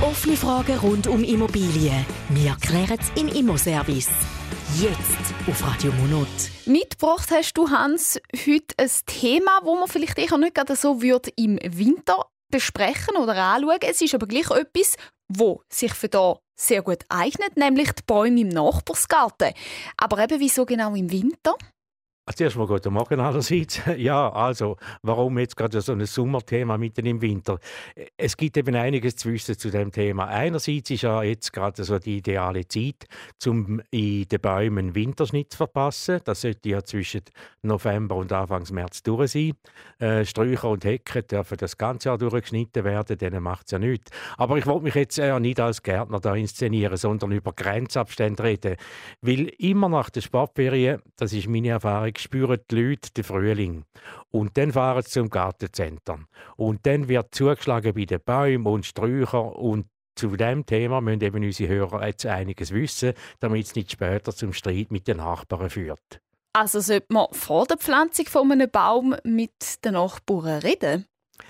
Offene Fragen rund um Immobilien. Wir klären es im Immoservice. Jetzt auf Radio Monot. Mitgebracht hast du, Hans, heute ein Thema, das man vielleicht eher nicht gerade so im Winter besprechen oder anschauen. Es ist aber gleich etwas, das sich für da sehr gut eignet, nämlich die Bäume im Nachbarsgarten. Aber eben, wieso genau im Winter? Zuerst mal guten Morgen allerseits. Ja, also, warum jetzt gerade so ein Sommerthema mitten im Winter? Es gibt eben einiges zu wissen zu dem Thema. Einerseits ist ja jetzt gerade so die ideale Zeit, um in den Bäumen Winterschnitt zu verpassen. Das sollte ja zwischen November und Anfang März durch sein. Sträucher und Hecken dürfen das ganze Jahr durchgeschnitten werden, denen macht es ja nichts. Aber ich wollte mich jetzt nicht als Gärtner da inszenieren, sondern über Grenzabstände reden. Weil immer nach der Sportferien, das ist meine Erfahrung, spüren die Leute den Frühling. Und dann fahren sie zum Gartencenter. Und dann wird zugeschlagen bei den Bäumen und Sträuchern. Und zu diesem Thema müssen eben unsere Hörer jetzt einiges wissen, damit es nicht später zum Streit mit den Nachbarn führt. Also sollte man vor der Pflanzung von einem Baum mit den Nachbarn reden?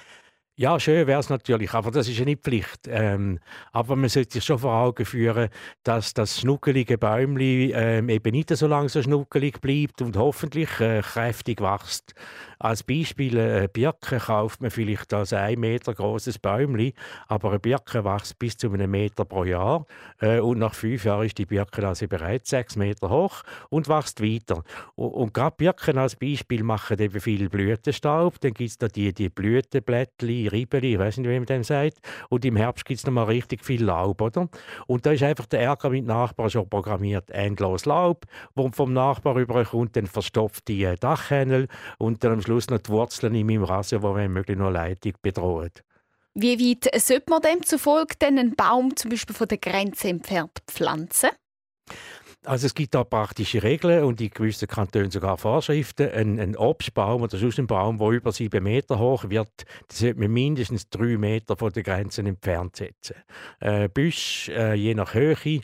Ja, schön wäre es natürlich, aber das ist ja nicht Pflicht. Aber man sollte sich schon vor Augen führen, dass das schnuckelige Bäumli eben nicht so lange so schnuckelig bleibt und hoffentlich kräftig wächst. Als Beispiel, eine Birke kauft man vielleicht als 1 Meter grosses Bäumli, aber eine Birke wächst bis zu 1 Meter pro Jahr. Und nach 5 Jahren ist die Birke also bereits 6 Meter hoch und wächst weiter. Und gerade Birken als Beispiel machen eben viel Blütenstaub. Dann gibt es da die Blütenblättchen, Riebeli, ich weiß nicht, wie man dem sagt. Und im Herbst gibt es noch mal richtig viel Laub, oder? Und da ist einfach der Ärger mit Nachbarn schon programmiert. Endlos Laub, wo vom Nachbar rüberkommt, dann verstopft die Dachhändel und dann am Schluss noch die Wurzeln in meinem Rasen, die wenn möglich noch Leitung bedrohen. Wie weit sollte man demzufolge denn einen Baum zum Beispiel von der Grenze entfernt pflanzen? Also es gibt da praktische Regeln und in gewissen Kantonen sogar Vorschriften. Ein Obstbaum oder sonst ein Baum, der über 7 Meter hoch wird, das sollte man mindestens 3 Meter von den Grenzen entfernt setzen. Büsche, je nach Höhe,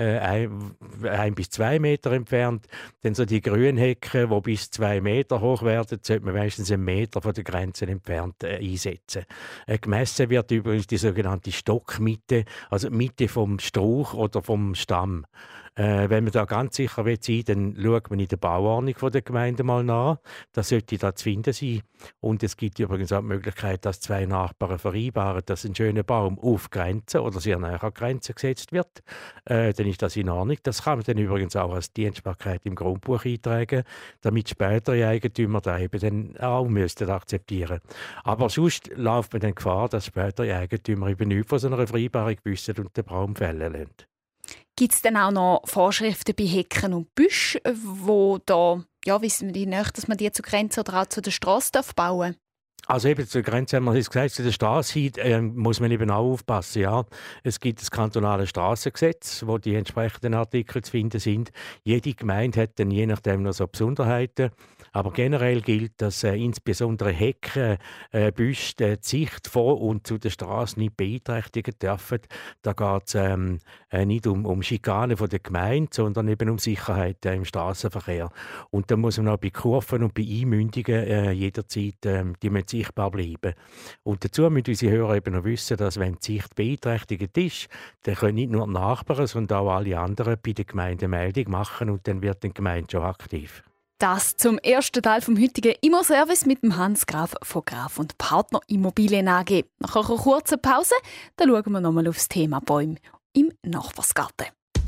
1 bis 2 Meter entfernt. Dann so die Grünhecken, die bis 2 Meter hoch werden, sollte man meistens 1 Meter von den Grenzen entfernt einsetzen. Gemessen wird übrigens die sogenannte Stockmitte, also die Mitte vom Strauch oder vom Stamm. Wenn man da ganz sicher sein will, dann schaut man in der Bauordnung der Gemeinde mal nach. Das sollte da zu finden sein. Und es gibt übrigens auch die Möglichkeit, dass 2 Nachbarn vereinbaren, dass ein schöner Baum auf Grenzen oder sehr nahe an Grenzen gesetzt wird. Dann ist das in Ordnung. Das kann man dann übrigens auch als Dienstbarkeit im Grundbuch eintragen, damit spätere Eigentümer da eben dann auch akzeptieren müssten. Aber sonst läuft man dann Gefahr, dass spätere Eigentümer eben nichts von so einer Vereinbarung wissen und den Baum fällen lassen. Gibt es denn auch noch Vorschriften bei Hecken und Büschen, wo da, ja, wissen wir nicht, dass man die zur Grenze oder auch zu der Strasse bauen darf? Also eben zur Grenze haben wir es gesagt, zu der Straße hin muss man eben auch aufpassen. Ja. Es gibt das kantonale Strassengesetz, wo die entsprechenden Artikel zu finden sind. Jede Gemeinde hat dann je nachdem noch so Besonderheiten. Aber generell gilt, dass insbesondere Hecken, Büsche die Sicht von und zu der Straße nicht beeinträchtigen dürfen. Da geht es nicht um Schikanen von der Gemeinde, sondern eben um Sicherheit im Straßenverkehr. Und da muss man auch bei Kurven und bei Einmündungen jederzeit die müssen sichtbar bleiben. Und dazu müssen unsere Hörer eben noch wissen, dass wenn die Sicht beeinträchtigt ist, dann können nicht nur die Nachbarn, sondern auch alle anderen bei der Gemeinde Meldung machen und dann wird die Gemeinde schon aktiv. Das zum ersten Teil vom heutigen Immoservice mit dem Hans Graf von Graf und Partner Immobilien AG. Nach einer kurzen Pause dann schauen wir nochmal aufs Thema Bäume im Nachbarsgarten.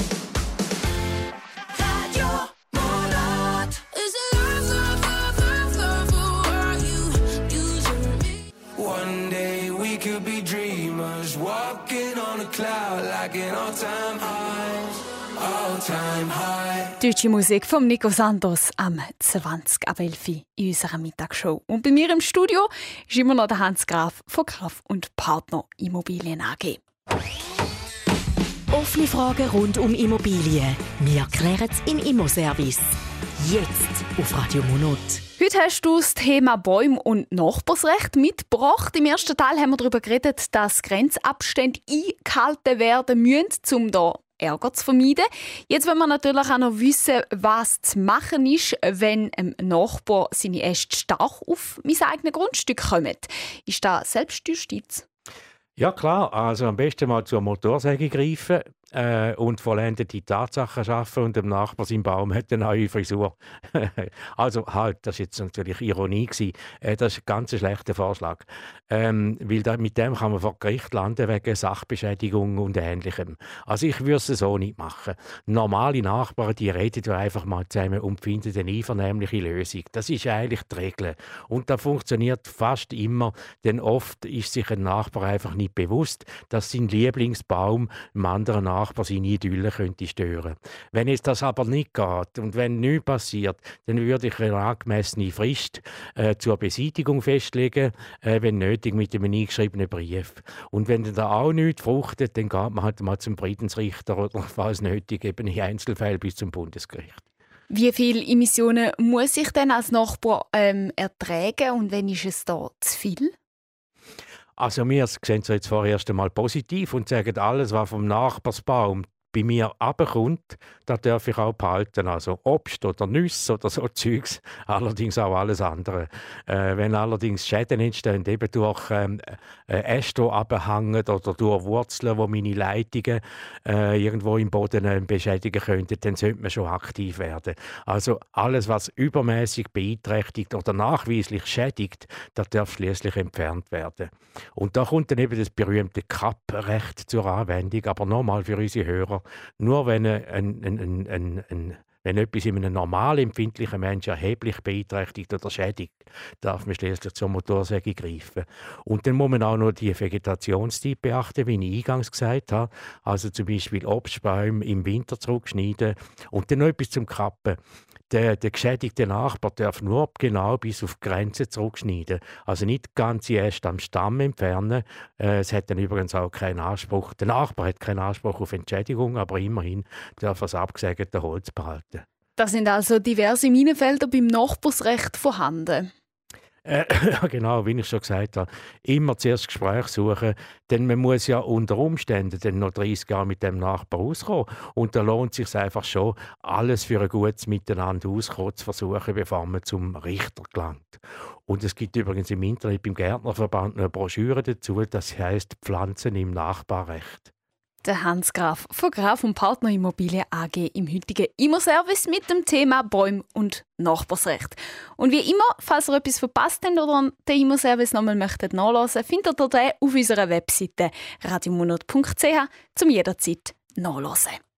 One day we could be dreamers, walking on a cloud like an all-time high. Deutsche Musik von Nico Santos am 20 ab 11 in unserer Mittagsshow. Und bei mir im Studio ist immer noch der Hans Graf von Graf und Partner Immobilien AG. Offene Fragen rund um Immobilien. Wir klären es im Immoservice. Jetzt auf Radio Monot. Heute hast du das Thema Bäume und Nachbarsrecht mitgebracht. Im ersten Teil haben wir darüber geredet, dass Grenzabstände eingehalten werden müssen, um da Ärger zu vermeiden. Jetzt wollen wir natürlich auch noch wissen, was zu machen ist, wenn ein Nachbar seine Äste stark auf mein eigenes Grundstück kommt. Ist das Selbstjustiz? Ja klar, also am besten mal zur Motorsäge greifen und vollendete Tatsachen schaffen und dem Nachbar sein Baum hat eine neue Frisur. Also halt, das war jetzt natürlich Ironie gewesen. Das ist ein ganz schlechter Vorschlag. Weil mit dem kann man vor Gericht landen wegen Sachbeschädigung und Ähnlichem. Also ich würde es so nicht machen. Normale Nachbarn, die reden ja einfach mal zusammen und finden eine einvernehmliche Lösung. Das ist eigentlich die Regel. Und das funktioniert fast immer, denn oft ist sich ein Nachbar einfach nicht bewusst, dass sein Lieblingsbaum einem anderen Nachbar seine Idylle könnte stören. Wenn es das aber nicht geht und wenn nichts passiert, dann würde ich eine angemessene Frist zur Beseitigung festlegen, wenn nötig mit einem eingeschriebenen Brief. Und wenn dann da auch nichts fruchtet, dann geht man halt mal zum Friedensrichter oder falls nötig eben in Einzelfällen bis zum Bundesgericht. Wie viele Emissionen muss ich denn als Nachbar ertragen und wenn ist es da zu viel? Also wir sehen es jetzt vorerst einmal positiv und sagen, alles, was vom Nachbarsbaum bei mir runterkommt, das darf ich auch behalten. Also Obst oder Nüsse oder so Zeugs, allerdings auch alles andere. Wenn allerdings Schäden entstehen, eben durch Äste, die runterhängen oder durch Wurzeln, die meine Leitungen irgendwo im Boden beschädigen könnten, dann sollte man schon aktiv werden. Also alles, was übermäßig beeinträchtigt oder nachweislich schädigt, das darf schließlich entfernt werden. Und da kommt dann eben das berühmte Kapprecht zur Anwendung, aber nochmal für unsere Hörer, nur wenn wenn etwas in einem normal empfindlichen Menschen erheblich beeinträchtigt oder schädigt, darf man schließlich zur Motorsäge greifen. Und dann muss man auch noch die Vegetationszeit beachten, wie ich eingangs gesagt habe. Also zum Beispiel Obstbäume im Winter zurückschneiden. Und dann noch etwas zum Kappen. Der geschädigte Nachbar darf nur genau bis auf die Grenze zurückschneiden. Also nicht ganze Äste am Stamm entfernen. Es hat dann übrigens auch keinen Anspruch. Der Nachbar hat keinen Anspruch auf Entschädigung, aber immerhin darf er das abgesägte Holz behalten. Da sind also diverse Minenfelder beim Nachbarsrecht vorhanden. Ja, genau, wie ich schon gesagt habe, immer zuerst Gespräch suchen, denn man muss ja unter Umständen dann noch 30 Jahre mit dem Nachbar auskommen und da lohnt es sich einfach schon, alles für ein gutes Miteinander auskommen zu versuchen, bevor man zum Richter gelangt. Und es gibt übrigens im Internet beim Gärtnerverband eine Broschüre dazu, das heisst «Pflanzen im Nachbarrecht». Der Hans Graf von Graf und Partner Immobilien AG im heutigen Immo-Service mit dem Thema Bäume und Nachbarsrecht. Und wie immer, falls ihr etwas verpasst habt oder den Immo-Service nochmal möchtet nachlesen, findet ihr den auf unserer Webseite radiomonat.ch zum jederzeit nachlesen.